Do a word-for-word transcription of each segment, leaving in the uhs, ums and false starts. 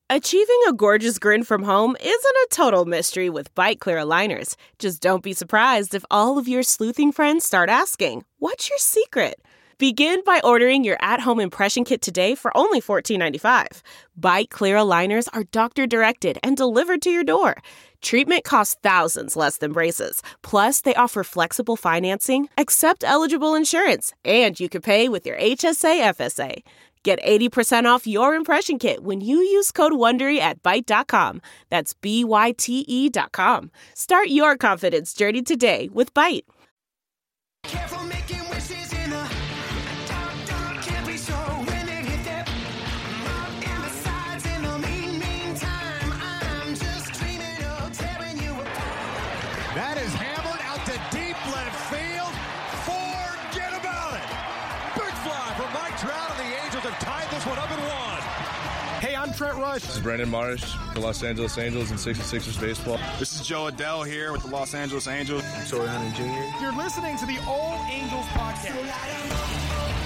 Achieving a gorgeous grin from home isn't a total mystery with Byte Clear aligners. Just don't be surprised if all of your sleuthing friends start asking, "What's your secret?" Begin by ordering your at-home impression kit today for only fourteen ninety-five. Byte Clear aligners are doctor-directed and delivered to your door. Treatment costs thousands less than braces. Plus, they offer flexible financing, accept eligible insurance, and you can pay with your H S A F S A. Get eighty percent off your impression kit when you use code WONDERY at byte dot com. That's B Y T E dot com. Start your confidence journey today with Byte. Careful making wishes in the dark, dark, can't be sure when it hit that mark and the sides in the mean, mean time. I'm just dreaming of tearing you apart. That is hammered out to deep left field. Forget about it. Big fly from Mike Trout, and the Angels have tied this one up at one. Hey, I'm Trent Rush. This is Brandon Marsh, the Los Angeles Angels and sixty-sixers baseball. This is Joe Adele here with the Los Angeles Angels. I'm Torrey Hunter Junior You're listening to the All Angels podcast.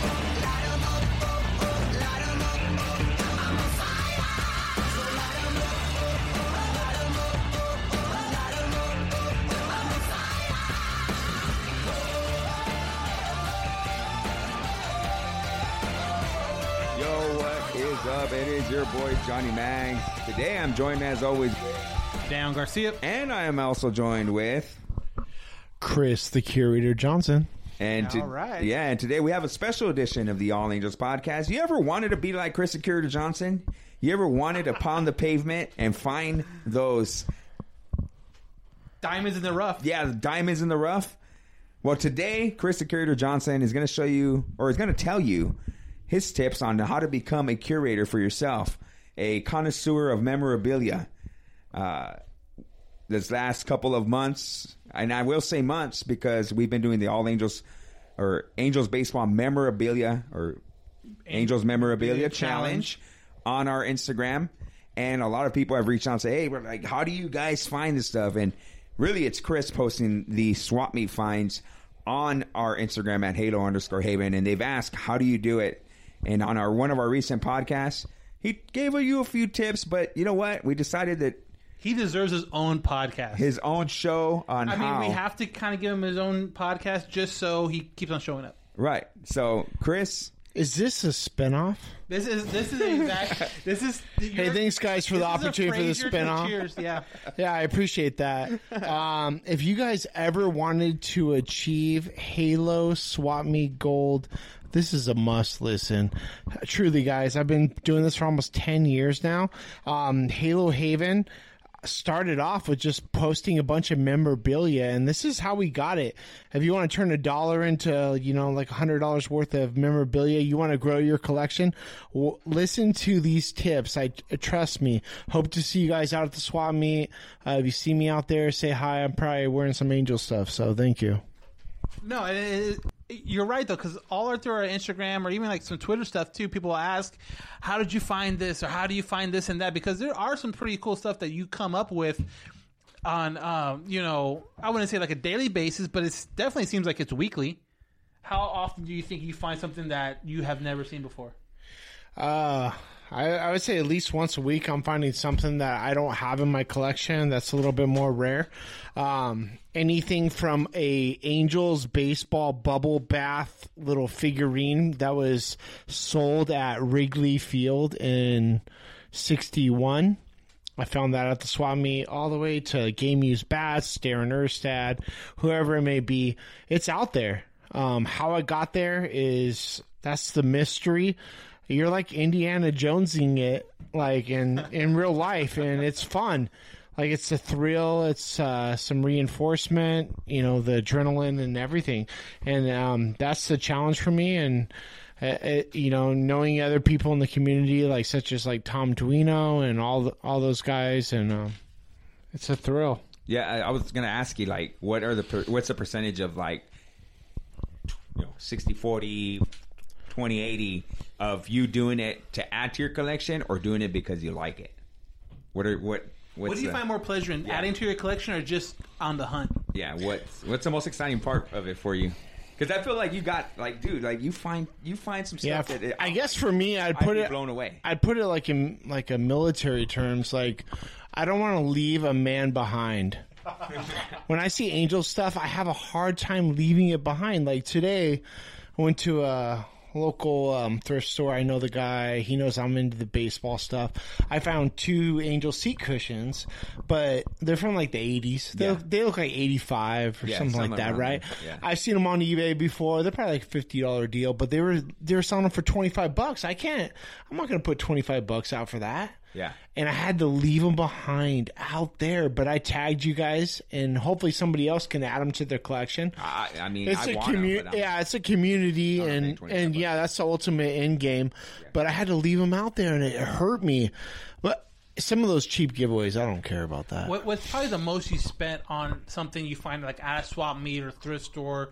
What is up? It is your boy Johnny Mang. Today I'm joined as always Dan Garcia. And I am also joined with Chris the Curator Johnson. And to, All right. Yeah, and today we have a special edition of the All Angels podcast. You ever wanted to be like Chris the Curator Johnson? You ever wanted to pound the pavement and find those diamonds in the rough? Yeah, the diamonds in the rough. Well, today Chris the Curator Johnson is going to show you, or is going to tell you, his tips on how to become a curator for yourself, a connoisseur of memorabilia. Uh, this last couple of months, and I will say months because we've been doing the All Angels or Angels Baseball Memorabilia or Angels Memorabilia Challenge on our Instagram. And a lot of people have reached out and say, hey, we're like, how do you guys find this stuff? And really, it's Chris posting the swap meet finds on our Instagram at Halo underscore Haven. And they've asked, how do you do it? And on our one of our recent podcasts, he gave you a few tips, but you know what? We decided that he deserves his own podcast, his own show on I how. I mean, we have to kind of give him his own podcast just so he keeps on showing up. Right. So, Chris, is this a spinoff? This is this is exact. This is. Hey, thanks guys for the opportunity for the spinoff. Cheers, yeah, yeah, I appreciate that. Um, if you guys ever wanted to achieve Halo Swap Meet Gold, this is a must listen. Truly, guys, I've been doing this for almost ten years now. Um, Halo Haven started off with just posting a bunch of memorabilia, and this is how we got it. If you want to turn a dollar into, you know, like a hundred dollars worth of memorabilia, you want to grow your collection, well, listen to these tips. I trust me. Hope to see you guys out at the swap meet. Uh, if you see me out there, say hi. I'm probably wearing some Angel stuff, so thank you. No, it, it, you're right though, because all through our Instagram or even like some Twitter stuff too, people ask, "How did you find this?" or "How do you find this and that?" Because there are some pretty cool stuff that you come up with on, um, you know, I wouldn't say like a daily basis, but it definitely seems like it's weekly. How often do you think you find something that you have never seen before? Uh, I, I would say at least once a week I'm finding something that I don't have in my collection that's a little bit more rare. Um, anything from a Angels baseball bubble bath little figurine that was sold at Wrigley Field in sixty-one. I found that at the swap meet, all the way to game used bats, Darren Erstad, whoever it may be. It's out there. Um, how I got there is, that's the mystery. You're like Indiana Jonesing it, like in, in real life, and it's fun. Like, it's a thrill. It's uh, some reinforcement, you know, the adrenaline and everything. And um, that's the challenge for me. And, uh, it, you know, knowing other people in the community, like such as like Tom Duino and all the, all those guys, and um, it's a thrill. Yeah, I, I was going to ask you, like, what are the per, what's the percentage of, like, you know, sixty forty, twenty eighty of you doing it to add to your collection or doing it because you like it? What are what what's what do you the, find more pleasure in, yeah. adding to your collection or just on the hunt? Yeah, what's what's the most exciting part of it for you? Because I feel like you got like, dude, like you find you find some Yeah, stuff that it, I guess for me, I'd I'd put be it blown away. I'd put it like in like a military terms. Like, I don't want to leave a man behind. When I see Angel stuff, I have a hard time leaving it behind. Like today, I went to a local um, thrift store. I know the guy. He knows I'm into the baseball stuff. I found two Angel seat cushions, but they're from like the eighties. They, Yeah. look, they look like eighty-five or Yeah, something like somewhere that, around right? there. Yeah. I've seen them on eBay before. They're probably like a fifty dollars deal, but they were they were selling them for twenty-five bucks. I can't. I'm not going to put twenty-five bucks out for that. Yeah. And I had to leave them behind out there, but I tagged you guys, and hopefully somebody else can add them to their collection. I, I mean, It's I a want 'em, community, but I'm- yeah. It's a community, I'm not paying and twenty-five and yeah, that's the ultimate end game. But I had to leave them out there, and it hurt me. But some of those cheap giveaways, I don't care about that. What, what's probably the most you spent on something you find like at a swap meet or thrift store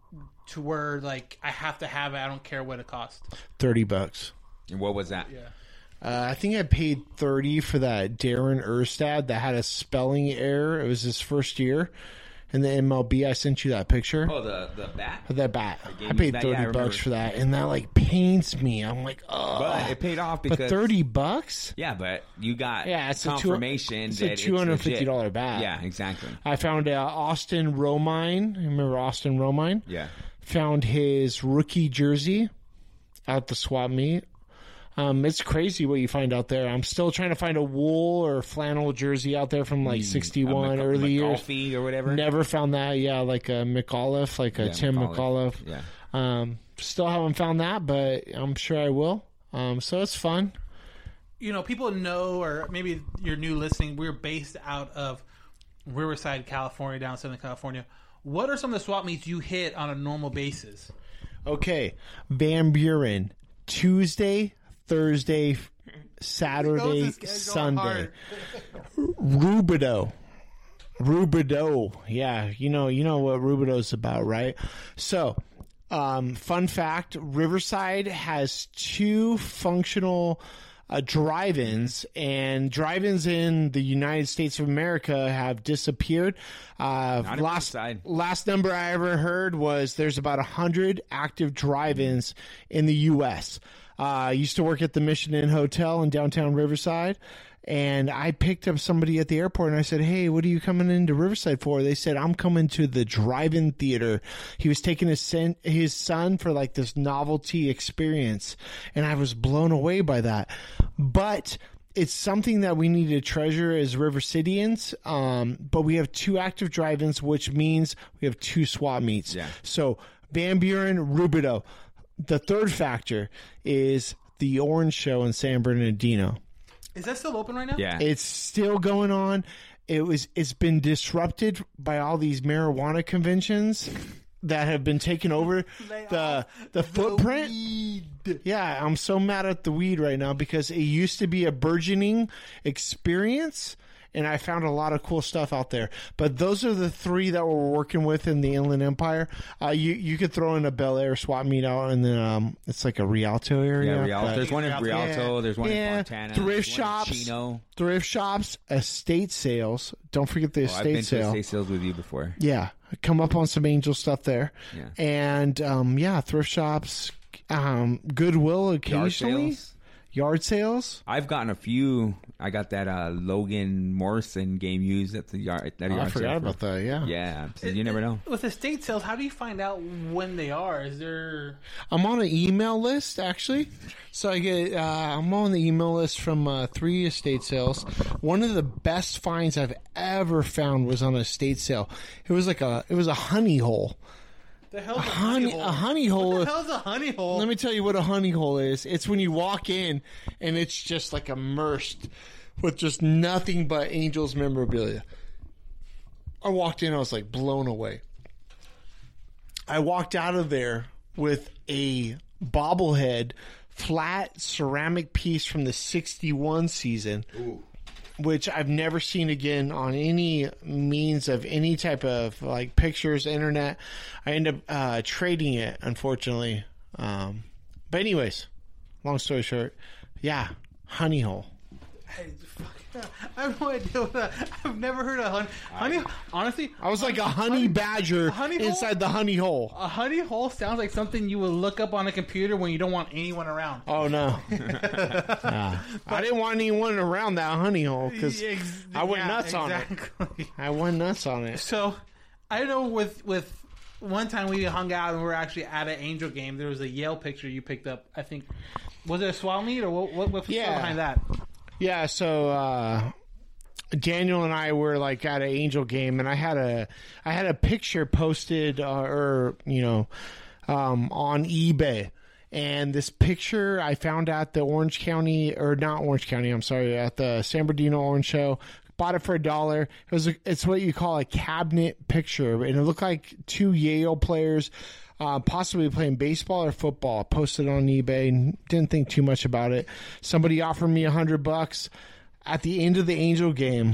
to where like I have to have it, I don't care what it costs? Thirty bucks. And what was that? Yeah. Uh, I think I paid thirty for that Darren Erstad that had a spelling error. It was his first year in the M L B. I sent you that picture. Oh, the the bat. Of that bat. gave I you paid that? thirty Yeah, I remember. bucks for that, and that like pains me. I'm like, oh, But it paid off because but thirty bucks. Yeah, but you got Yeah, it's a two- confirmation. it's a that two hundred fifty legit. dollars bat. Yeah, exactly. I found uh, Austin Romine. Remember Austin Romine? Yeah. Found his rookie jersey out the swap meet. Um, it's crazy what you find out there. I'm still trying to find a wool or flannel jersey out there from like sixty-one A Mc- early years. McAuliffe or whatever. Never found that. Yeah, like a McAuliffe, like a Yeah, Tim McAuliffe. McAuliffe. Yeah. Um, still haven't found that, but I'm sure I will. Um, so it's fun. You know, people know, or maybe you're new listening, we're based out of Riverside, California, down Southern California. What are some of the swap meets you hit on a normal basis? Okay, Van Buren, Tuesday, Thursday, Saturday, This guy's going Sunday. hard. Rubidoux. Rubidoux. Yeah, you know, you know what Rubidoux's about, right? So, um, fun fact, Riverside has two functional uh, drive-ins, and drive-ins in the United States of America have disappeared. Uh, Not in last, Riverside. last number I ever heard was there's about one hundred active drive-ins in the U S Uh, I used to work at the Mission Inn Hotel in downtown Riverside, and I picked up somebody at the airport, and I said, hey, what are you coming into Riverside for? They said, I'm coming to the drive-in theater. He was taking his, son, his son for like this novelty experience, and I was blown away by that. But it's something that we need to treasure as River Cityans, um, but we have two active drive-ins, which means we have two swap meets. Yeah. So Van Buren, Rubidoux. The third factor is the Orange Show in San Bernardino. Is that still open right now? Yeah. It's still going on. It was. It's been disrupted by all these marijuana conventions that have been taking over the the footprint. Yeah, I'm so mad at the weed right now because it used to be a burgeoning experience, and I found a lot of cool stuff out there. But those are the three that we're working with in the Inland Empire. Uh, you you could throw in a Bel Air swap meet out, and then um, it's like a Rialto area. Yeah, Rialto. but- There's one in Rialto. Yeah. There's one Yeah. in Fontana. Thrift there's one in shops. Chino. Thrift shops, estate sales. Don't forget the Oh, I've estate been to sale. estate sales with you before. Yeah, come up on some Angel stuff there. Yeah. And um, yeah, thrift shops, um, Goodwill Yard occasionally. sales. Yard sales. I've gotten a few. I got that uh, Logan Morrison game used at the yard. At a Oh, yard I forgot sale about for- that. Yeah. Yeah, so you never know. With estate sales, how do you find out when they are? Is there... I'm on an email list actually, so I get. Uh, I'm on the email list from uh, three estate sales. One of the best finds I've ever found was on an estate sale. It was like a. It was a honey hole. The hell's a honey- honey hole? a honey hole- What the hell's a honey hole? Let me tell you what a honey hole is. It's when you walk in and it's just like immersed with just nothing but Angels memorabilia. I walked in, I was like blown away. I walked out of there with a bobblehead, flat ceramic piece from the sixty-one season. Which I've never seen again on any means of any type of like pictures, internet. I end up uh, trading it, unfortunately. Um, but anyways, long story short, yeah, honey hole. Hey, fuck. I have no idea what that, I've never heard of honey. Honey, honestly, I was like a honey badger a honey hole? inside the honey hole. A honey hole sounds like something you would look up on a computer when you don't want anyone around. Oh no! Nah. I didn't want anyone around that honey hole because Ex- I went yeah, nuts on exactly. it. I went nuts on it. So, I know with with one time we hung out and we were actually at an Angel game. There was a Yale picture you picked up. I think was it a swell meet or what? What, what was Yeah. behind that? Yeah, so uh, Daniel and I were like at an Angel game, and I had a I had a picture posted uh, or you know um, on eBay, and this picture I found at the Orange County or not Orange County, I'm sorry, at the San Bernardino Orange Show. Bought it for a dollar. It was a, it's what you call a cabinet picture, and it looked like two Yale players. Uh, possibly playing baseball or football. Posted on eBay. Didn't think too much about it. Somebody offered me a hundred bucks. At the end of the Angel game,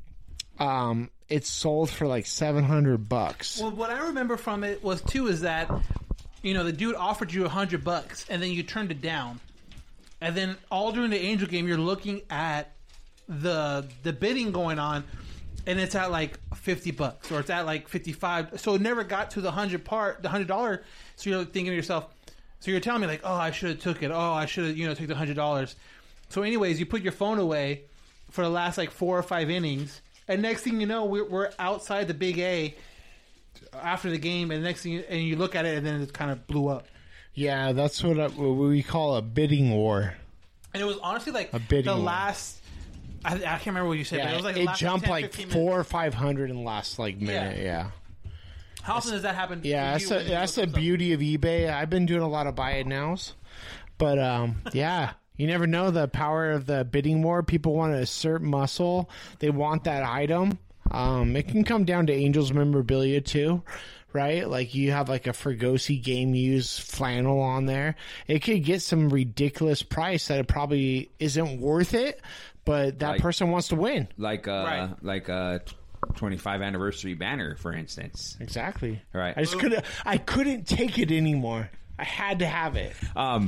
um, it sold for like seven hundred bucks. Well, what I remember from it was too is that you know the dude offered you a hundred bucks and then you turned it down, and then all during the Angel game you're looking at the the bidding going on. And it's at like fifty bucks, or it's at like fifty-five. So it never got to the hundred part, the hundred dollar. So you're thinking to yourself, so you're telling me like, oh, I should have took it. Oh, I should have, you know, took the hundred dollars. So, anyways, you put your phone away for the last like four or five innings, and next thing you know, we're, we're outside the Big A after the game, and next thing, you, and you look at it, and then it kind of blew up. Yeah, that's what, I, what we call a bidding war. And it was honestly like A bidding the war. last. I, I can't remember what you said, Yeah, but it was like the it last jumped ten, like fifteen four minutes. or five hundred in the last like minute. Yeah. How often does that happen? Yeah, for that's you the when you that's the look up? beauty of eBay. I've been doing a lot of buy it nows, but um, yeah, you never know the power of the bidding war. People want to assert muscle; they want that item. Um, it can come down to Angels memorabilia too, right? Like you have like a Fregosi game used flannel on there. It could get some ridiculous price that it probably isn't worth it, but that Like- person wants to win. Like uh, Right. like a twenty-five anniversary banner, for instance. Exactly. Right. I just couldn't. I couldn't take it anymore. I had to have it. Um,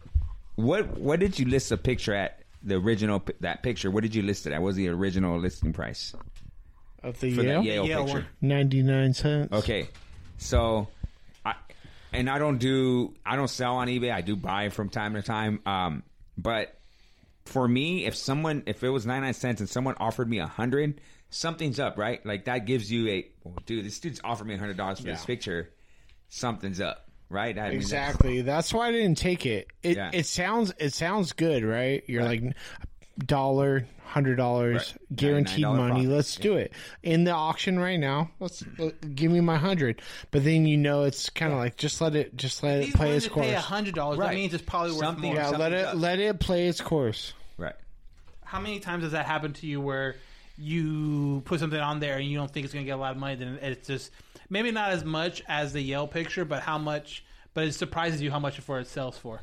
what what did you list a picture at? The original pi- that picture. What did you list it at? What was the original listing price Of the for Yale, that Yale, Yale picture? one. ninety-nine cents. Okay, so I and I don't do I don't sell on eBay. I do buy from time to time. Um, but for me, if someone if it was ninety-nine cents and someone offered me a hundred, something's up, right? Like that gives you a well, dude. This dude's offered me a hundred dollars for this Yeah. picture. Something's up, right? I mean, that's- Exactly. That's why I didn't take it. It Yeah. it sounds it sounds good, right? You're like dollar, hundred dollars, Right. guaranteed ninety-nine dollars money. profit. Let's do it in the auction right now. Let's uh, give me my hundred. But then you know it's kind of like just let it just let He's it play willing its to pay a course. hundred dollars. That Right. means it's probably worth Something- more. Yeah, let something's it up. let it play its course. right. How many times does that happen to you where you put something on there and you don't think it's going to get a lot of money? Then it's just maybe not as much as the Yale picture, but how much? But it surprises you how much for it sells for.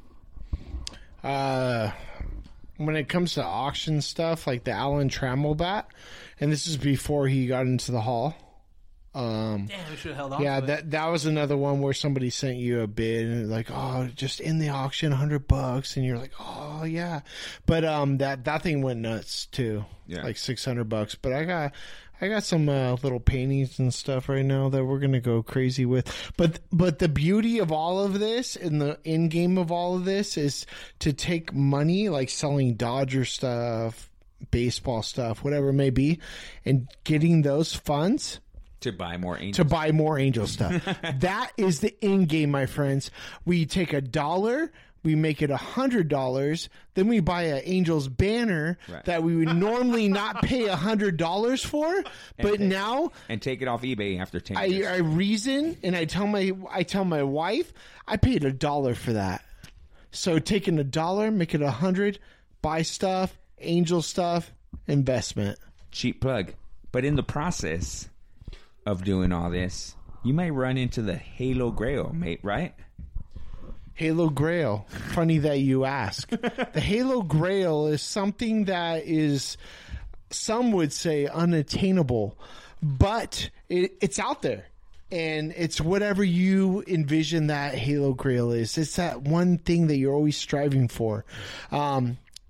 Uh, when it comes to auction stuff, like the Alan Trammell bat, and this is before he got into the Hall. Um, Damn, we should have held on. yeah, to it. that that was another one where somebody sent you a bid and like, oh, just in the auction, hundred bucks, and you're like, oh yeah, but um, that that thing went nuts too, Yeah. like six hundred bucks. But I got I got some uh, little paintings and stuff right now that we're gonna go crazy with. But but the beauty of all of this and the end game of all of this is to take money, like selling Dodger stuff, baseball stuff, whatever it may be, and getting those funds To buy more angels. to buy more Angel stuff. That is the end game, my friends. We take a dollar, we make it a hundred dollars, then we buy an Angels banner Right. that we would normally not pay a hundred dollars for, but take- now and take it off eBay after ten I, years. I reason and I tell my I tell my wife I paid a dollar for that. So taking a dollar, make it a hundred, buy stuff, Angel stuff, investment. Cheap plug. But in the process of doing all this, you may run into the Halo Grail, mate, right? Halo Grail. Funny that you ask. The Halo Grail is something that is, some would say, unattainable, but it, it's out there. And it's whatever you envision that Halo Grail is. It's that one thing that you're always striving for. Um,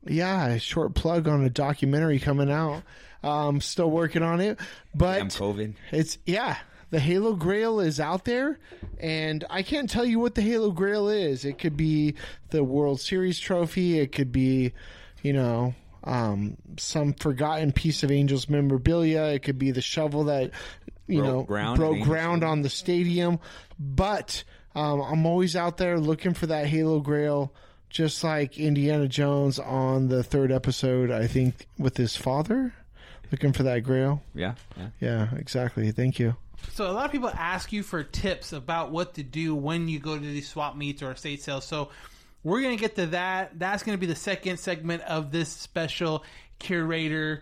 Yeah, a short plug on a documentary coming out. Um, still working on it, but Damn COVID. It's yeah. The Halo Grail is out there, and I can't tell you what the Halo Grail is. It could be the World Series trophy. It could be, you know, um, some forgotten piece of Angels memorabilia. It could be the shovel that, you Broke know, ground broke at Angels ground on the stadium. But um, I'm always out there looking for that Halo Grail, just like Indiana Jones on the third episode, I think, with his father, looking for that Grail. Yeah, yeah. Yeah, exactly. Thank you. So a lot of people ask you for tips about what to do when you go to these swap meets or estate sales. So we're going to get to that. That's going to be the second segment of this special Curator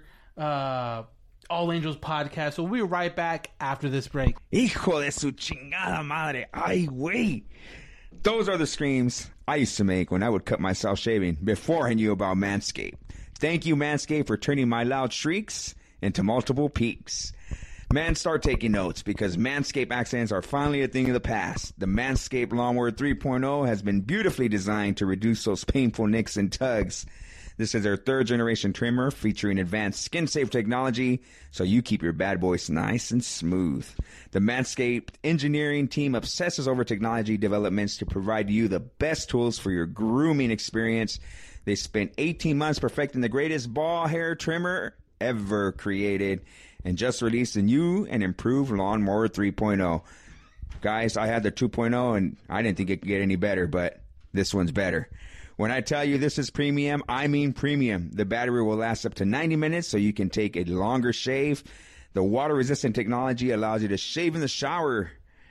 uh, All Angels podcast. So we'll be right back after this break. Hijo de su chingada madre. Ay, güey. Those are the screams I used to make when I would cut myself shaving before I knew about Manscaped. Thank you, Manscaped, for turning my loud shrieks into multiple peaks. Man, start taking notes because Manscaped accents are finally a thing of the past. The Manscaped Lawnmower three point oh has been beautifully designed to reduce those painful nicks and tugs. This is their third generation trimmer featuring advanced skin safe technology so you keep your bad boys nice and smooth. The Manscaped engineering team obsesses over technology developments to provide you the best tools for your grooming experience. They spent eighteen months perfecting the greatest ball hair trimmer ever created and just released a new and improved Lawnmower three point oh. Guys, I had the two point oh and I didn't think it could get any better, but this one's better. When I tell you this is premium, I mean premium. The battery will last up to ninety minutes so you can take a longer shave. The water-resistant technology allows you to shave in the shower.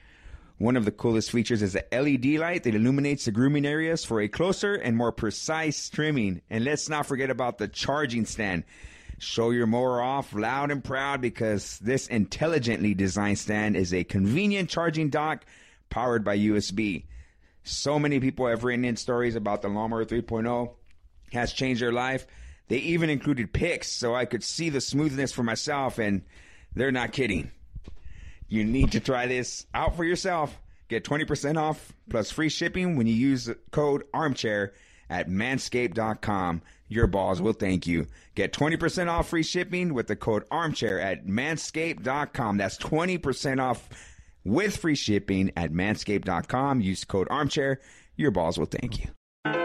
One of the coolest features is the L E D light that illuminates the grooming areas for a closer and more precise trimming. And let's not forget about the charging stand. Show your mower off loud and proud because this intelligently designed stand is a convenient charging dock powered by U S B. So many people have written in stories about the Lawnmower three point oh has changed their life. They even included pics so I could see the smoothness for myself, and they're not kidding. You need to try this out for yourself. Get twenty percent off plus free shipping when you use the code armchair at manscaped dot com. Your balls will thank you. Get twenty percent off free shipping with the code armchair at manscaped dot com. That's twenty percent off with free shipping at manscaped dot com. Use code armchair. Your balls will thank you.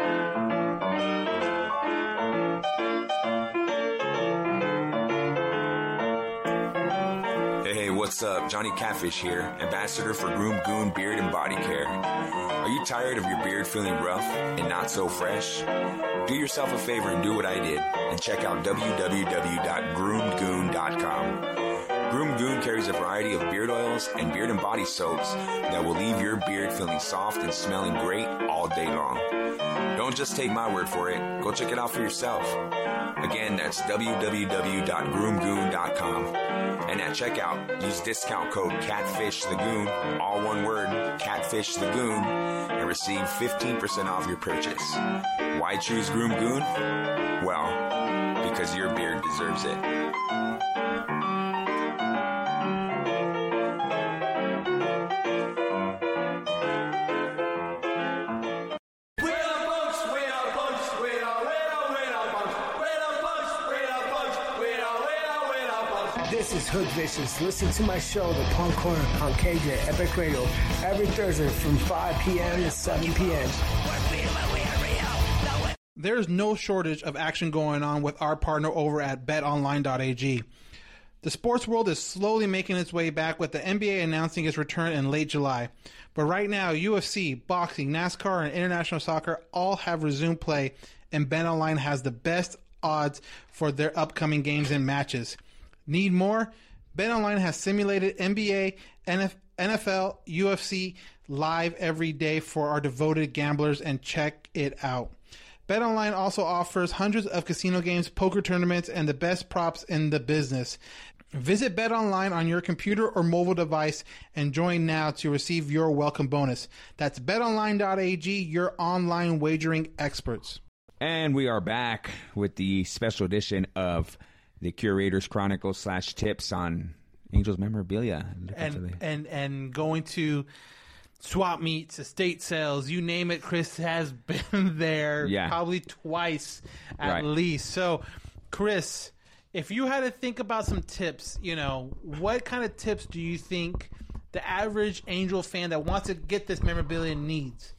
Hey, what's up? Johnny Catfish here, ambassador for Groom Goon Beard and Body Care. Are you tired of your beard feeling rough and not so fresh? Do yourself a favor and do what I did and check out w w w dot groomed goon dot com. Groom Goon carries a variety of beard oils and beard and body soaps that will leave your beard feeling soft and smelling great all day long. Don't just take my word for it. Go check it out for yourself. Again, that's w w w dot groomed goon dot com. And at checkout, use discount code CATFISHTHEGOON, all one word, CATFISHTHEGOON, and receive fifteen percent off your purchase. Why choose Groom Goon? Well, because your beard deserves it. This is Hood Vicious. Listen to my show, The Punk Corner, on K J Epic Radio, every Thursday from five p.m. to seven p.m. There's no shortage of action going on with our partner over at bet online dot a g. The sports world is slowly making its way back with the N B A announcing its return in late July. But right now, U F C, boxing, NASCAR, and international soccer all have resumed play, and BetOnline has the best odds for their upcoming games and matches. Need more? BetOnline has simulated N B A, N F L, U F C live every day for our devoted gamblers, and check it out. BetOnline also offers hundreds of casino games, poker tournaments, and the best props in the business. Visit BetOnline on your computer or mobile device and join now to receive your welcome bonus. That's bet online dot a g, your online wagering experts. And we are back with the special edition of the Curator's Chronicles slash tips on Angels memorabilia. And, and and going to swap meets, estate sales, you name it. Chris has been there Yeah. probably twice at Right. least. So, Chris, if you had to think about some tips, you know, what kind of tips do you think the average Angel fan that wants to get this memorabilia needs?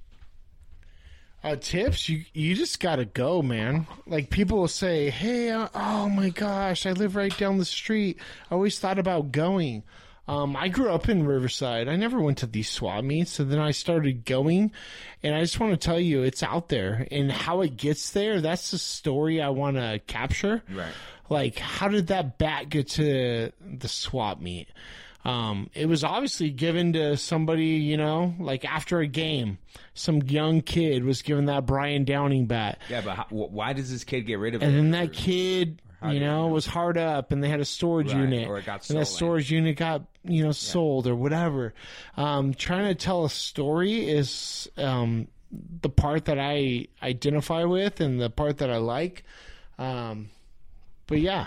Uh, tips, you you just gotta go, man. Like, people will say, hey, uh, oh my gosh, I live right down the street. I always thought about going. Um, I grew up in Riverside. I never went to these swap meets, so then I started going, and I just want to tell you, it's out there. And how it gets there, that's the story I want to capture. Right. Like, how did that bat get to the swap meet? Um, it was obviously given to somebody, you know, like after a game, some young kid was given that Brian Downing bat. Yeah, but how, wh- why does this kid get rid of it? And then that kid, how you did know, it go? was hard up, and they had a storage Right, unit, or it got and that stolen. storage unit got, you know, sold or whatever. Um, trying to tell a story is um, the part that I identify with and the part that I like. Um, but yeah,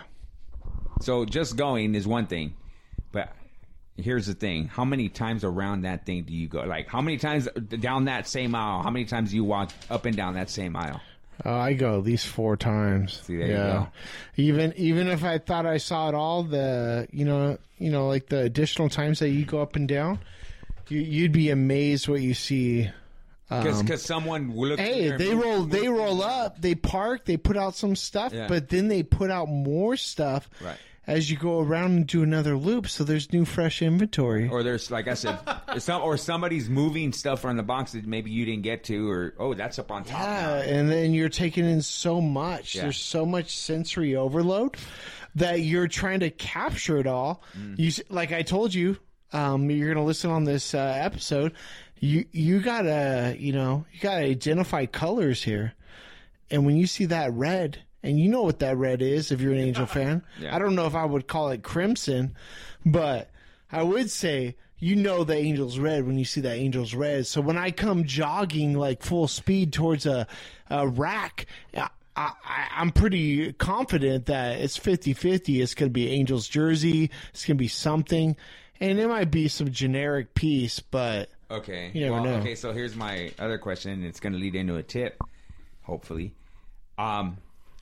So just going is one thing, but here's the thing: how many times around that thing do you go? Like, how many times down that same aisle? How many times do you walk up and down that same aisle? uh, I go at least four times. See, there you yeah, go. even even if I thought I saw it all, the you know you know like the additional times that you go up and down, you, you'd be amazed what you see. Because Um, someone will look. Hey, through they their- roll. They roll up. They park. They put out some stuff, Yeah. but then they put out more stuff Right. as you go around and do another loop. So there's new, fresh inventory. Or there's, like I said, some or somebody's moving stuff from the box that maybe you didn't get to, or oh, that's up on top. Yeah, now. and then you're taking in so much. Yeah. There's so much sensory overload that you're trying to capture it all. Mm. You s- like I told you, um, you're going to listen on this uh, episode. You you gotta you know you gotta identify colors here, and when you see that red, and you know what that red is if you're an Angel fan. Yeah. I don't know if I would call it crimson, but I would say you know the Angel's red when you see that Angel's red. So when I come jogging like full speed towards a, a rack, I, I, I'm pretty confident that it's fifty-fifty. It's going to be Angel's jersey. It's going to be something. And it might be some generic piece, but Okay. You never well, know. Okay, so here's my other question, and it's going to lead into a tip, hopefully. Um,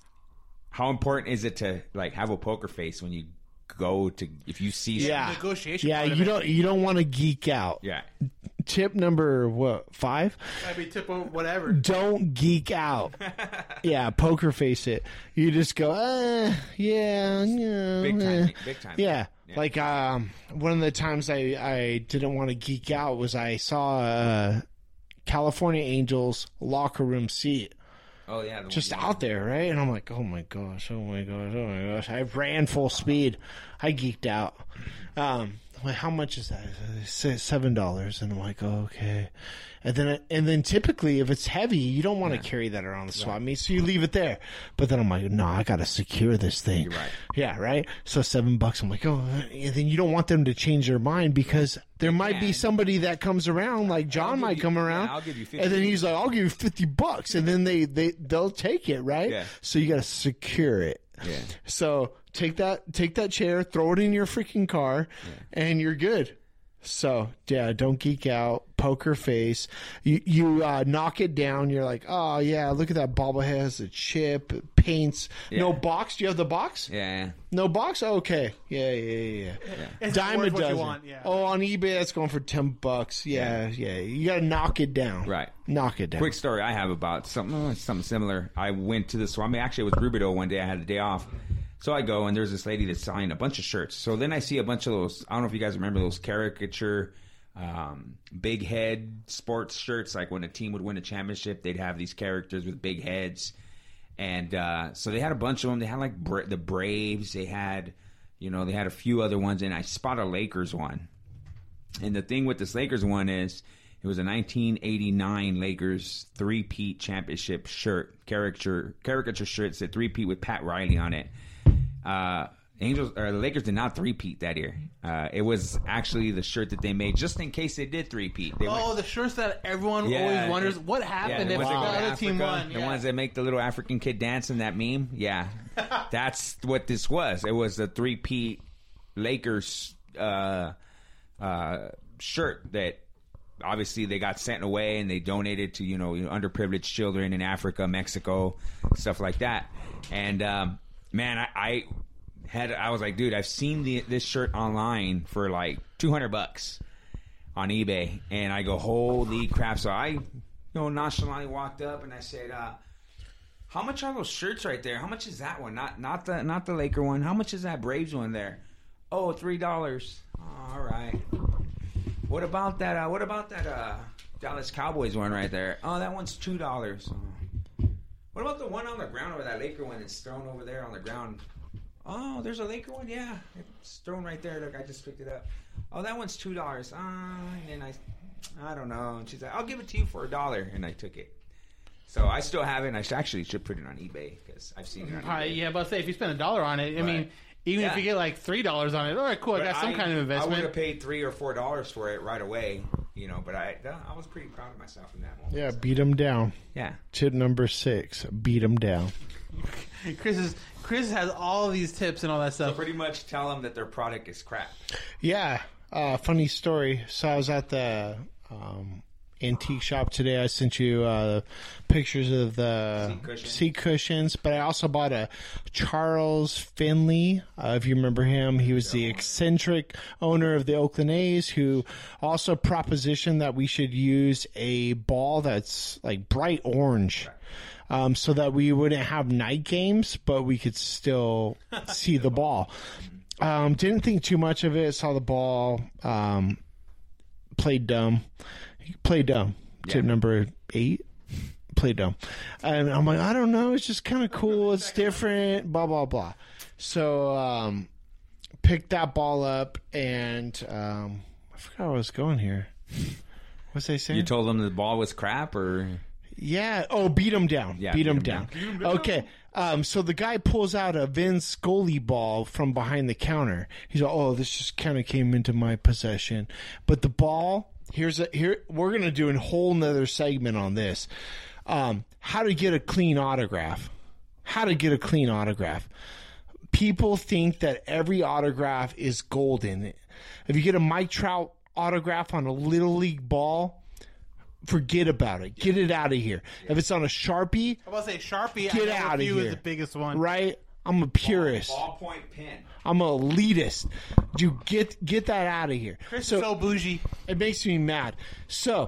how important is it to like have a poker face when you go to if you see yeah, negotiation yeah, part of you it. don't you don't want to geek out. yeah Tip number what five? That'd be tip of whatever. Don't geek out. Yeah, poker face it. You just go, uh, yeah, yeah, big eh. time big time Yeah. Yeah. Like um, one of the times I, I didn't want to geek out was I saw uh, California Angels locker room seat oh yeah the just one- out there, right? And I'm like, oh my gosh, oh my gosh, oh my gosh. I ran full speed. I geeked out. Um, I'm like, how much is that? It's seven dollars, and I'm like, oh, okay. And then, and then typically, if it's heavy, you don't want to carry that around the swap meet, so you leave it there. But then I'm like, no, I gotta secure this thing. You're right. Yeah, right. So seven bucks. I'm like, oh, and then you don't want them to change their mind because there might be can. somebody that comes around, like John give might you- come yeah, around, I'll give you fifty. and then he's like, I'll give you fifty bucks, and then they they they'll take it, right? Yeah. So you gotta secure it. Yeah. So take that take that chair, throw it in your freaking car, and you're good. So yeah, don't geek out. Poker face. You you uh, knock it down. You're like, oh yeah, look at that bobblehead. Has a chip, it paints. No Yeah. box. Do you have the box? yeah No box. Okay. Yeah, yeah, yeah. yeah. It's Dime worth a what you dozen. want, yeah. Oh, on eBay that's going for ten bucks. Yeah, yeah. You gotta knock it down. Right. Knock it down. Quick story I have about something uh, something similar. I went to the swap meet. Actually, it was Rubidoux one day. I had a day off. So I go, and there's this lady that's selling a bunch of shirts. So then I see a bunch of those, I don't know if you guys remember those caricature, um, big head sports shirts. Like when a team would win a championship, they'd have these characters with big heads. And uh, so they had a bunch of them. They had like Bra- the Braves. They had, you know, they had a few other ones. And I spot a Lakers one. And the thing with this Lakers one is, it was a nineteen eighty-nine Lakers three-peat championship shirt, caricature caricature shirt. It said three-peat with Pat Riley on it. Uh, Angels or the Lakers did not three-peat that year. Uh, it was actually the shirt that they made just in case they did three-peat. They Oh, went- the shirts that everyone Yeah, always wonders it- what yeah, happened the if ones the that go to other team Africa, won. The Yeah. ones that make the little African kid dance in that meme. Yeah, that's what this was. It was a three-peat Lakers uh, uh, shirt that obviously they got sent away and they donated to, you know, underprivileged children in Africa, Mexico, stuff like that. And, um, man, I, I had, I was like, dude, I've seen the, this shirt online for like two hundred bucks on eBay. And I go, holy crap. So I, you know, nonchalantly walked up and I said, uh, how much are those shirts right there? How much is that one? Not, not the, not the Laker one. How much is that Braves one there? Oh, three dollars. All right. What about that? Uh, what about that uh, Dallas Cowboys one right there? Oh, that one's two dollars. Oh. What about the one on the ground over that Laker one that's thrown over there on the ground? Oh, there's a Laker one. Yeah, it's thrown right there. Look, I just picked it up. Oh, that one's two dollars. Ah, uh, and then I, I don't know. And she's like, I'll give it to you for a dollar, and I took it. So I still have it. And I should actually should put it on eBay because I've seen it on eBay. Uh, yeah, but say if you spend a dollar on it, I But, mean. Even yeah. if you get like three dollars on it, all right, cool. I But got some I, kind of investment. I would have paid three or four dollars for it right away, you know. But I, I was pretty proud of myself in that moment. Yeah, beat him down. Yeah. Tip number six: beat him down. Chris is Chris has all of these tips and all that So stuff. pretty much tell them that their product is crap. Yeah, uh, funny story. So I was at the um, antique shop today. I sent you uh, pictures of the Seat cushion. seat cushions, but I also bought a Charles Finley. Uh, if you remember him, he was the eccentric owner of the Oakland A's who also propositioned that we should use a ball that's like bright orange. Um, so that we wouldn't have night games, but we could still see the ball. Um, didn't think too much of it. Saw the ball. Um, played dumb. Played dumb. Yeah. Tip number eight. Played dumb. And I'm like, I don't know. It's just kind of cool. It's different. Blah, blah, blah. So um, picked that ball up, and um, I forgot where I was going here. What's they saying? You told them the ball was crap, or Yeah. Oh, beat him down. Yeah, beat, beat him, him down. down. Okay. Um, so the guy pulls out a Vin Scully ball from behind the counter. He's like, "Oh, this just kind of came into my possession." But the ball, here's a here. We're gonna do a whole nother segment on this. Um, how to get a clean autograph. How to get a clean autograph. People think that every autograph is golden. If you get a Mike Trout autograph on a Little League ball, forget about it. Get it out of here. If it's on a Sharpie, I was about to say Sharpie. get I know out of you here. is the biggest one, right? I'm a purist. ballpoint pen? I'm a elitist. You get get that out of here. Chris So is so bougie. it makes me mad. So,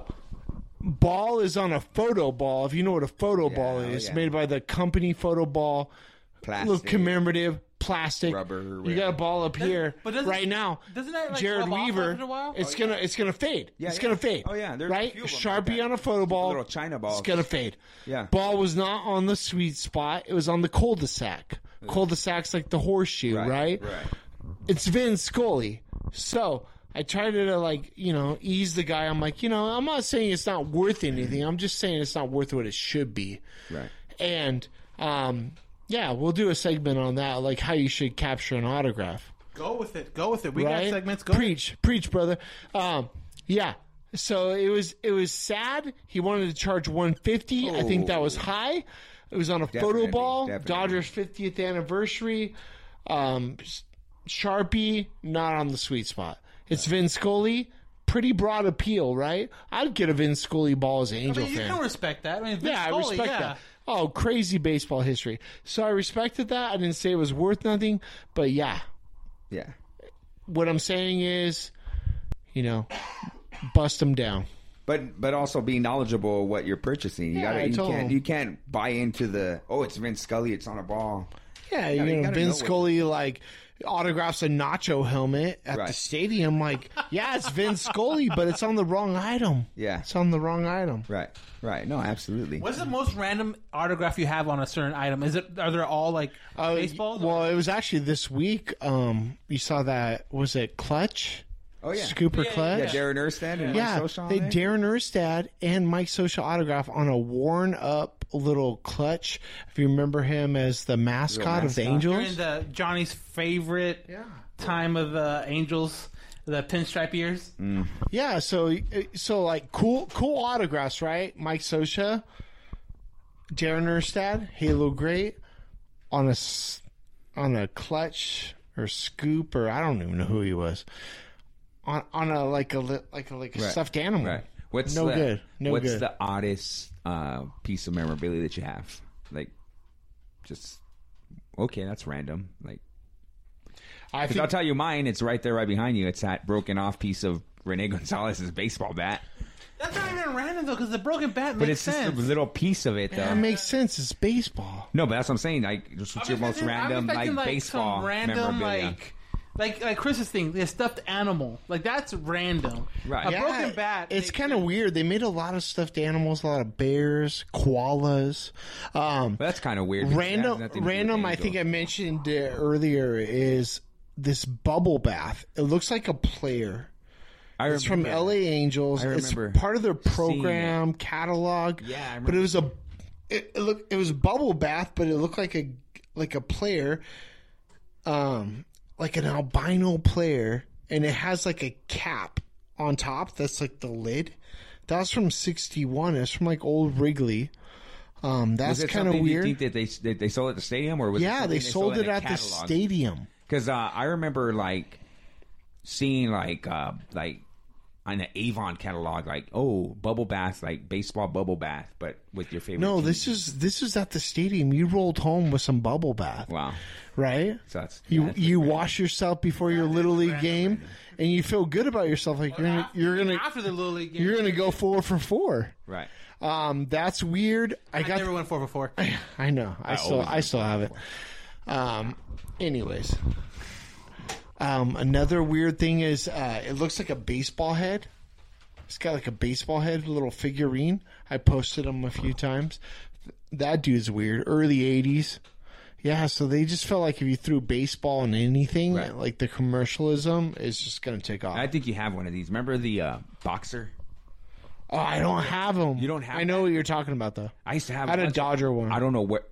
ball is on a photo ball. If you know what a photo ball oh, is, yeah. made by the company Photo Ball. Plastic. Little commemorative plastic. Rubber, You got a ball up here but doesn't- right now. doesn't that, like, Jared rub off Weaver? after a while? It's gonna it's gonna fade. Yeah, it's yeah. gonna fade. Oh, yeah, there's a right. few of them Sharpie like that. on a photo ball. Little China balls. It's gonna fade. Yeah. Ball was not on the sweet spot. It was on the cul-de-sac. Cul-de-sac's like the horseshoe, right? Right, right. It's Vin Scully. So I tried to like, you know, ease the guy. I'm like, you know, I'm not saying it's not worth anything. I'm just saying it's not worth what it should be. Right. And um, yeah, we'll do a segment on that, like how you should capture an autograph. Go with it. Go with it. We right? got segments. Go. Preach, preach, brother. Um, yeah. So it was it was sad. He wanted to charge one fifty. I think that was high. It was on a photo Definitely, ball. definitely. Dodgers fiftieth anniversary. Um, Sharpie, not on the sweet spot. It's Vin Scully. Pretty broad appeal, right? I'd get a Vin Scully ball as an I Angel mean, you fan. can respect that. I mean, Vince Yeah, I Scully, respect yeah. that. Oh, crazy baseball history. So I respected that. I didn't say it was worth nothing, but yeah. Yeah. What I'm saying is, you know, bust them down. But but also be knowledgeable of what you're purchasing. You Yeah, gotta I you told can't him. you can't buy into the oh it's Vince Scully, it's on a ball. Yeah, You you gotta- you know, gotta Vin know what- Scully like autographs a Nacho helmet at the Right. stadium. Like, yeah, it's Vin Scully, but it's on the wrong item. Yeah. It's on the wrong item. Right. Right. No, absolutely. What's the most random autograph you have on a certain item? Is it? Are they all like Uh, baseballs? Well, it was actually this week. Um, you saw that, was it Clutch? Oh yeah. Scooper Yeah, Clutch? Yeah, Darren Erstad and Yeah, Mike Socha. they Darren Erstad and Mike Socha autograph on a worn up little Clutch. If you remember him as the mascot, of the mascot. During Angels. the Johnny's favorite time of the Angels, the pinstripe years. Yeah, so so like cool cool autographs, right? Mike Socha, Darren Erstad, Halo Great on a s- on a Clutch or Scoop or I don't even know who he was. On on a like a li- like a like a Right. stuffed animal. Right. What's no the, good. No what's good. the oddest uh, piece of memorabilia that you have? Like, just okay, that's random. Like, I because think I'll tell you mine. It's right there, right behind you. It's that broken off piece of Rene Gonzalez's baseball bat. That's not even random though, because the broken bat But makes it's sense. just a little piece of it, though. that makes sense. It's baseball. No, but that's what I'm saying. Like, just what's your I'm most expecting- I'm random, like, expecting, like, baseball some random, memorabilia? like, like, like Chris's thing, the stuffed animal. Like, that's random. Right. A Yeah, broken bat. It's makes kind of sense. weird. They made a lot of stuffed animals, a lot of bears, koalas. Um, But that's kind of weird. because that has random, nothing to do with random. I Angel. think I mentioned uh, earlier is this bubble bath. It looks like a player. I It's from remember- L A Angels. I It's remember part of their seeing program catalog. Yeah, I but remember it was a it, it look it was bubble bath, but it looked like a like a player, um, like an albino player, and it has like a cap on top. That's like the lid. That was from sixty-one. It's from like old Wrigley. Um, Was that's it kind of something weird. You think that they that they sold at the stadium, or was Yeah, it they something sold it in a at the catalog? stadium. Because uh, I remember like seeing like uh, like on the Avon catalog, like oh bubble bath, like baseball bubble bath, but with your favorite. No, team. this is this is at the stadium. You rolled home with some bubble bath. Wow. Right? So that's You yeah, that's you wash yourself before your little league game, and you feel good about yourself. Like you're gonna, you're gonna After the Little League game. you're gonna go four for four. right. Um, that's weird. I I got. never went four for four. I know. I, still always I still have it. Um. Anyways. Um. Another weird thing is, uh, it looks like a baseball head. It's got like a baseball head, little figurine. I posted them a few times. That dude's weird. Early eighties. Yeah, so they just felt like if you threw baseball in anything, Right. like the commercialism is just going to take off. I think you have one of these. Remember the uh, boxer? oh, I don't have them. You don't have I know that? what you're talking about, though. I used to have. I had a bunch of- Dodger one. I don't know where.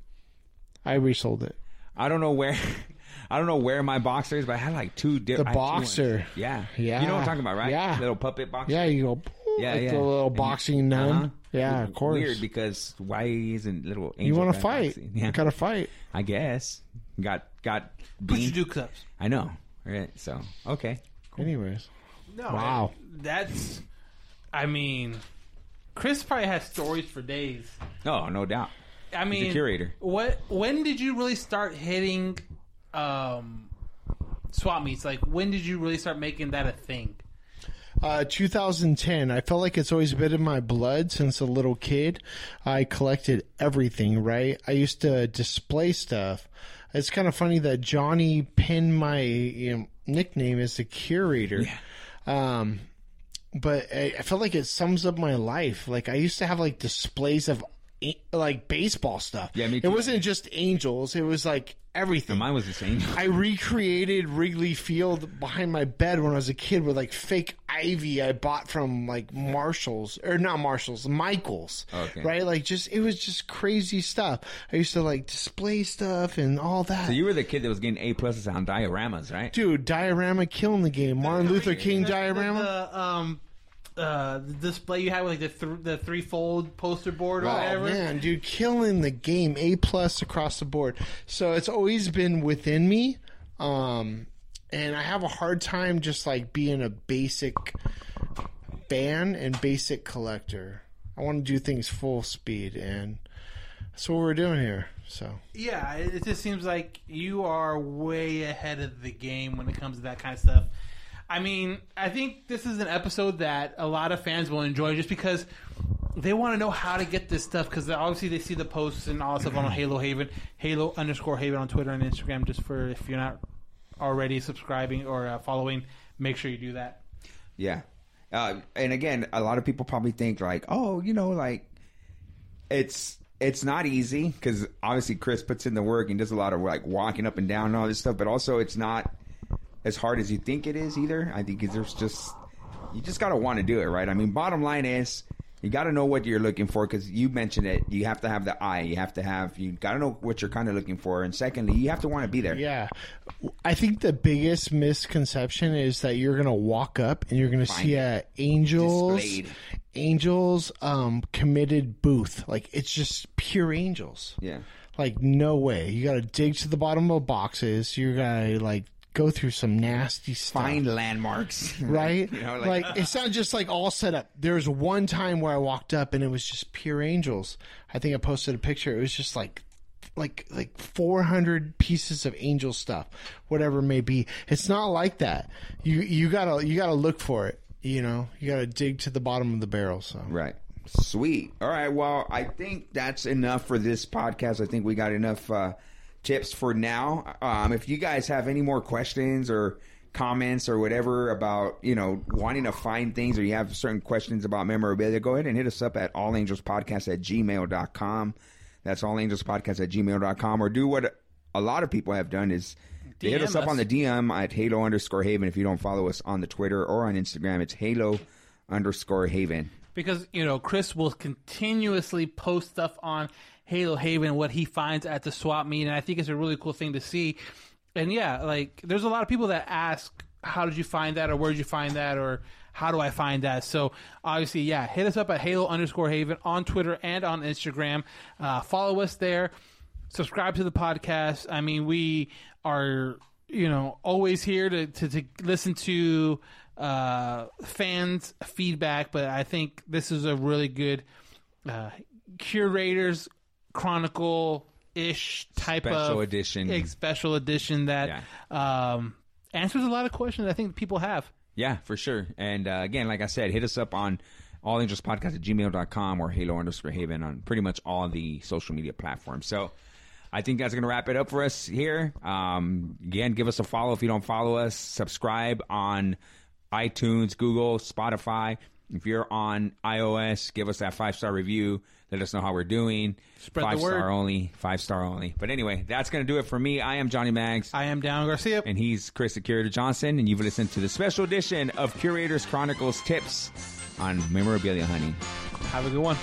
I resold it. I don't know where. I don't know where my boxer is, but I had like two different. The boxer. Yeah. Yeah. You know what I'm talking about, right? Yeah. Little puppet boxer. Yeah, you go. Yeah, like yeah. the little And you- boxing nun. Uh-huh. Yeah, of course. Weird because why isn't little Angel You want to Red fight? boxing? Yeah. You got to fight. I guess got got. Put beamed. your Duke cups. I know. Right. So okay. Anyways, No. Wow. That's. I mean, Chris probably has stories for days. Oh, no doubt. I mean, He's a curator. What? When did you really start hitting um, swap meets? Like, when did you really start making that a thing? uh, two thousand ten. I felt like it's always been in my blood since a little kid. I collected everything. Right. I used to display stuff. It's kind of funny that Johnny pinned my you know, nickname as the curator. Um, but I, I felt like it sums up my life. Like I used to have like displays of a- like baseball stuff. Yeah, me It too. wasn't just Angels. It was like everything. Mine was the same. I recreated Wrigley Field behind my bed when I was a kid with like fake ivy I bought from like Marshalls or not Marshalls, Michaels. Okay. Right? Like just it was just crazy stuff. I used to like display stuff and all that. So you were the kid that was getting A pluses on dioramas, right? Dude, diorama killing the game. Martin Luther King diorama. The, um, uh, the display you had with like the th- the threefold poster board or Oh whatever. man, dude, killing the game. A plus across the board. So it's always been within me. Um, and I have a hard time just like being a basic fan and basic collector. I want to do things full speed, and that's what we're doing here. So Yeah, it it just seems like you are way ahead of the game when it comes to that kind of stuff. I mean, I think this is an episode that a lot of fans will enjoy just because they want to know how to get this stuff because obviously they see the posts and all that stuff on Halo Haven, Halo underscore Haven on Twitter and Instagram. Just for if you're not already subscribing or uh, following, make sure you do that. Yeah. Uh, and again, a lot of people probably think like, oh, you know, like it's it's not easy because obviously Chris puts in the work and does a lot of like walking up and down and all this stuff, but also it's not as hard as you think it is either. I think there's just you just got to want to do it, right? I mean, bottom line is you got to know what you're looking for because you mentioned it. You have to have the eye. You have to have you got to know what you're kind of looking for, and secondly, you have to want to be there. yeah, I think the biggest misconception is that you're gonna walk up and you're gonna Find see it. a Angels Displayed. Angels um committed booth. Like it's just pure Angels. Yeah. Like no way. You got to dig to the bottom of boxes. You got to like go through some nasty stuff. Find landmarks. Right? You know, like, like- it's not just like all set up. There was one time where I walked up and it was just pure angels. I think I posted a picture. It was just like like like four hundred pieces of angel stuff, whatever it may be. It's not like that. You you gotta you gotta look for it. You know, you gotta dig to the bottom of the barrel. So Right. Sweet. All right. Well, I think that's enough for this podcast. I think we got enough uh, tips for now. Um, if you guys have any more questions or comments or whatever about, you know, wanting to find things, or you have certain questions about memorabilia, go ahead and hit us up at allangelspodcast at gmail dot com. That's allangelspodcast at gmail dot com. Or do what a lot of people have done is they hit us up on the D M at Halo underscore Haven. If you don't follow us on the Twitter or on Instagram, it's Halo underscore Haven. Because, you know, Chris will continuously post stuff on Halo Haven, what he finds at the swap meet, and I think it's a really cool thing to see. And yeah, like, there's a lot of people that ask, how did you find that, or where did you find that, or how do I find that? So obviously, yeah, hit us up at Halo underscore Haven on Twitter and on Instagram. Uh, follow us there. Subscribe to the podcast. I mean, we are, you know, always here to, to, to listen to uh, fans' feedback, but I think this is a really good uh, Curators Chronicle-ish type Special of Special edition. a special edition that Yeah. um, answers a lot of questions I think people have. Yeah, for sure. And uh, again, like I said, hit us up on allangelspodcast at gmail dot com or Halo underscore Haven on pretty much all the social media platforms. So I think that's going to wrap it up for us here. Um, again, give us a follow if you don't follow us. Subscribe on iTunes, Google, Spotify. If you're on iOS, give us that five-star review. Let us know how we're doing. Spread the Five-star word. only. Five-star only. But anyway, that's going to do it for me. I am Johnny Maggs. I am Dan Garcia. And he's Chris the Curator Johnson. And you've listened to the special edition of Curators Chronicles Tips on Memorabilia Hunting. Have a good one.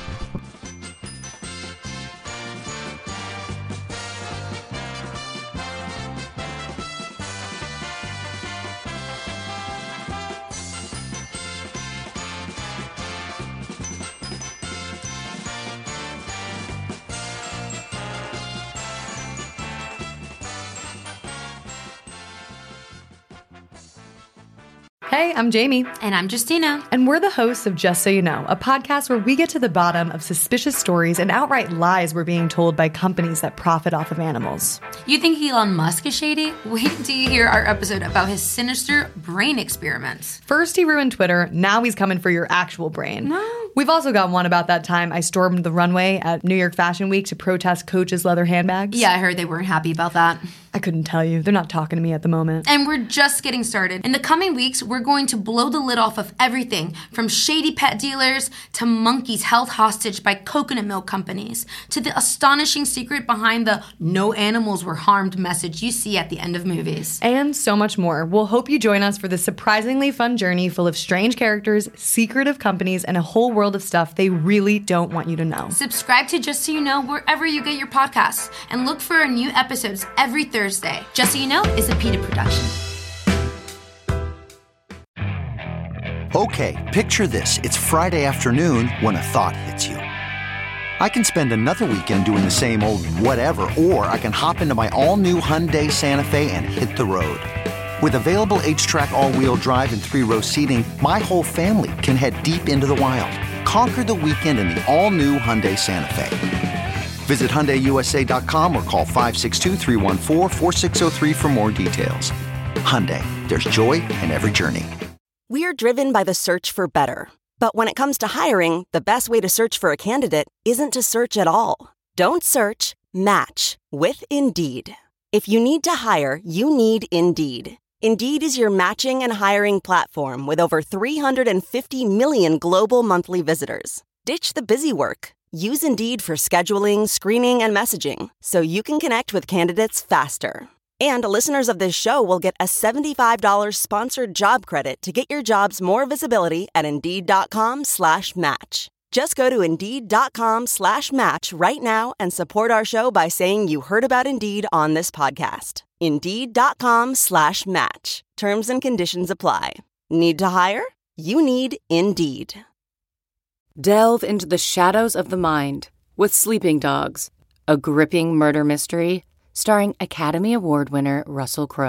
Hey, I'm Jamie. And I'm Justina. And we're the hosts of Just So You Know, a podcast where we get to the bottom of suspicious stories and outright lies we're being told by companies that profit off of animals. You think Elon Musk is shady? Wait until you hear our episode about his sinister brain experiments. First he ruined Twitter, now he's coming for your actual brain. No. We've also got one about that time I stormed the runway at New York Fashion Week to protest Coach's leather handbags. Yeah, I heard they weren't happy about that. I couldn't tell you. They're not talking to me at the moment. And we're just getting started. In the coming weeks, we're going to blow the lid off of everything from shady pet dealers to monkeys held hostage by coconut milk companies to the astonishing secret behind the no animals were harmed message you see at the end of movies. And so much more. We'll hope you join us for this surprisingly fun journey full of strange characters, secretive companies, and a whole world of stuff they really don't want you to know. Subscribe to Just So You Know wherever you get your podcasts and look for our new episodes every Thursday. Just So You Know is a PETA production. Okay, picture this. It's Friday afternoon when a thought hits you. I can spend another weekend doing the same old whatever, or I can hop into my all-new Hyundai Santa Fe and hit the road. With available H-Track all-wheel drive and three-row seating, my whole family can head deep into the wild. Conquer the weekend in the all-new Hyundai Santa Fe. Visit Hyundai U S A dot com or call five six two, three one four, four six zero three for more details. Hyundai, there's joy in every journey. We're driven by the search for better. But when it comes to hiring, the best way to search for a candidate isn't to search at all. Don't search, match with Indeed. If you need to hire, you need Indeed. Indeed is your matching and hiring platform with over three hundred fifty million global monthly visitors. Ditch the busy work. Use Indeed for scheduling, screening, and messaging so you can connect with candidates faster. And listeners of this show will get a seventy-five dollars sponsored job credit to get your jobs more visibility at Indeed.com slash match. Just go to Indeed.com slash match right now and support our show by saying you heard about Indeed on this podcast. Indeed.com slash match. Terms and conditions apply. Need to hire? You need Indeed. Delve into the shadows of the mind with Sleeping Dogs, a gripping murder mystery starring Academy Award winner Russell Crowe.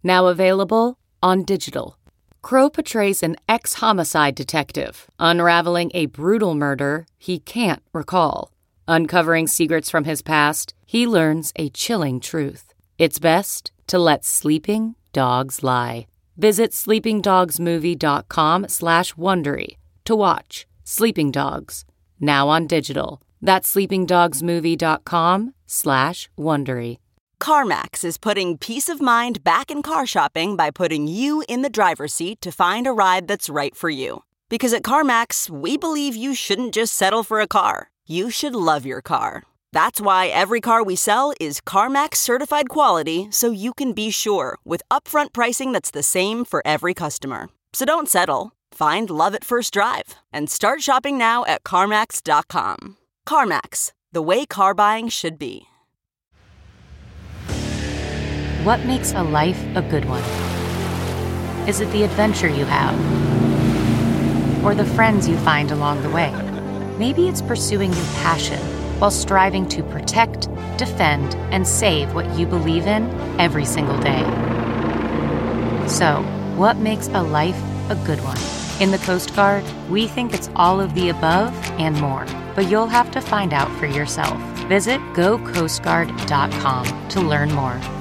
Now available on digital. Crow portrays an ex-homicide detective, unraveling a brutal murder he can't recall. Uncovering secrets from his past, he learns a chilling truth. It's best to let sleeping dogs lie. Visit sleepingdogsmovie.com slash Wondery to watch Sleeping Dogs, now on digital. That's sleepingdogsmovie.com slash Wondery. CarMax is putting peace of mind back in car shopping by putting you in the driver's seat to find a ride that's right for you. Because at CarMax, we believe you shouldn't just settle for a car. You should love your car. That's why every car we sell is CarMax certified quality, so you can be sure with upfront pricing that's the same for every customer. So don't settle. Find love at first drive and start shopping now at CarMax dot com. CarMax, the way car buying should be. What makes a life a good one? Is it the adventure you have? Or the friends you find along the way? Maybe it's pursuing your passion while striving to protect, defend, and save what you believe in every single day. So, what makes a life a good one? In the Coast Guard, we think it's all of the above and more, but you'll have to find out for yourself. Visit go coast guard dot com to learn more.